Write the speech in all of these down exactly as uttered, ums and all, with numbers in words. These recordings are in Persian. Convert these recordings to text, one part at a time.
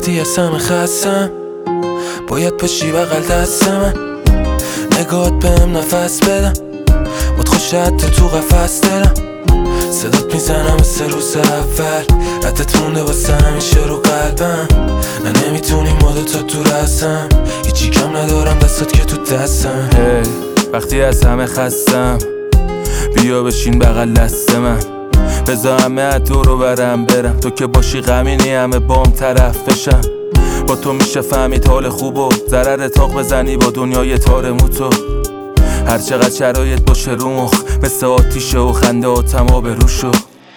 وقتی از همه خستم باید پشی بغل دست من، نگاهت بهم نفس بدم، باد خوش حتی تو قفس دلم، صدات میزنم مثل روز اول، ردت مونده واسه همیشه رو قلبم، نه نمیتونی مادو تا تو رسم، هیچی کم ندارم دستات که تو دستم. hey, وقتی از همه خستم بیا بشین بغل دست من، بذار همه دورو برم برم، تو که باشی غمینی همه بام طرف بشم، با تو میشه فهمید حال خوب و ضرر تاق بزنی با دنیای تار موتو، هر چقدر شرایط باشه رو مخ مثل آتیشه و خنده و تمام روشو،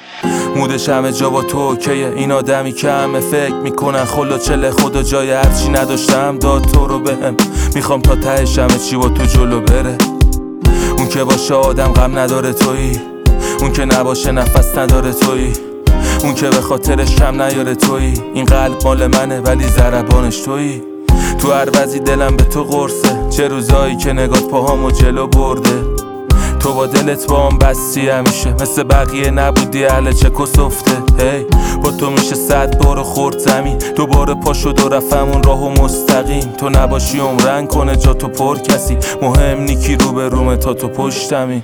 مودش همه جا با تو اوکیه، این آدمی که همه فکر میکنن خلا چله خدا جای هرچی نداشتم داد تو رو بهم، میخوام تا تهش همه چی با تو جلو بره، اون که باشه آدم غم نداره تویی، اون که نباشه نفس نداره تویی، اون که به خاطرش کم نیاره تویی، این قلب مال منه ولی ضربانش تویی، تو هر وضعی دلم به تو قرصه، چه روزایی که نگات پاهامو جلو برده، تو با دلت با هم بستی همیشه، مثل بقیه نبودی اهل چک و سفته، هی با تو میشه صد بار خورد زمین، دوباره پا شد و رفتمون راهو مستقیم، تو نباشی عمرن کنه جا تو پر کسی، مهم نیکی رو به رومه تا تو پشتمی.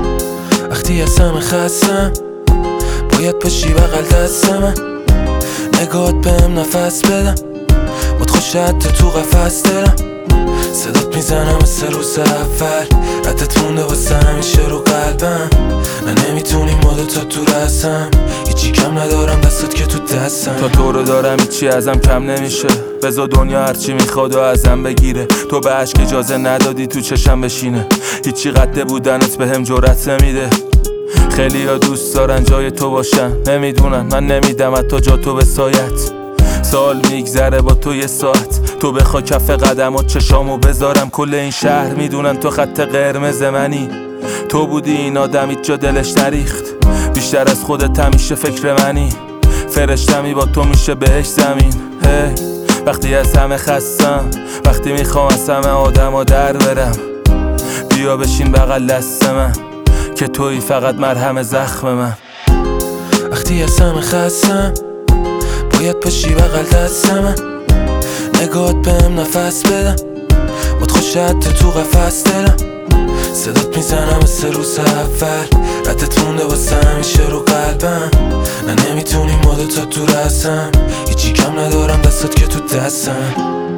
وقتی از همه خستم باید پشی بغل دست من، نگاهت بهم نفس بدم، باد خوش حتی تو قفس دلم، صدات میزنم مثل روز اول، ردت مونده واسه همیشه رو قلبم، نه نمیتونی مادو تا تو رسم، هیچی کم ندارم دستات که تو دستم، تا تو رو دارم هیچی ازم کم نمیشه، بذار دنیا هرچی میخواد و ازم بگیره، تو به عشق اجازه ندادی تو چشم بشینه، هیچی قد بودنت بهم جرأت نمیده، خیلی ها دوست دارن جای تو باشن، نمیدونن من نمیدم حتی جا تو به سایت، سال میگذره با تو یه ساعت، تو بخوا کف قدمات چشامو بذارم، کل این شهر میدونن تو خط قرمز منی، تو بودی این آدمی جا دلش نریخت، بیشتر از خودت همیشه فکر منی، فرشتمی با تو میشه بهش زمین، hey, وقتی از همه خستم، وقتی میخوام از همه آدما در برم، بیا بشین بغل دست من که تویی فقط مرهم زخم من. وقتی از همه خستم باید پشی بغل دست من، نگاهت بهم نفس بدم، باد خوش حتی تو قفس دلم، صدات میزنم مثل روز اول، ردت مونده واسه همیشه رو قلبم، نه نمیتونی مادو تا تو رسم، هیچی کم ندارم دستات که تو دستم.